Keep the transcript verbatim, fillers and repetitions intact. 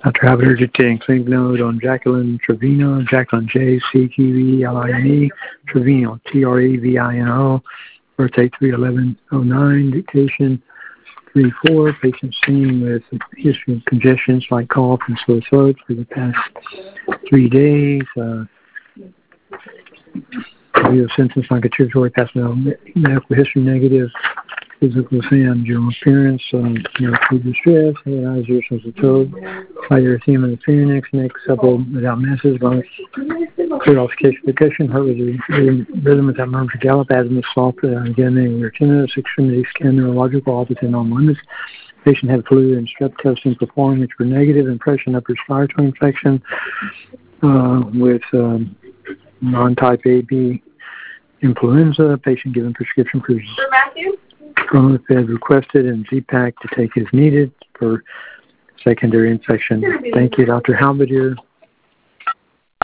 Doctor Halberdier dictating claim note on Jacqueline Trevino, Jacqueline J, C Q E L I N E, Trevino, T R E V I N O, birthday three eleven oh nine, dictation three four, patient seen with a history of congestion, slight cough, and sore throat for the past three days. Uh, Real symptoms like contributory past medical history negative, physical exam, general appearance, um, you know, food distress, eyes, ears, nose, and throat, high erythema in the pharynx, neck, supple without masses, lungs, clear ossification, heart rhythm, rhythm without murmurs or gallop, asthma, soft, uh, again, retinitis, extremity, scan, neurological, opposite normal limits. Patient had flu and strep testing performed, which were negative. Impression upper respiratory infection uh, with um, non-type A B influenza. Patient given prescription for Promethazine requested and Z-Pak to take as needed for secondary infection. Thank you, Doctor Halberdier.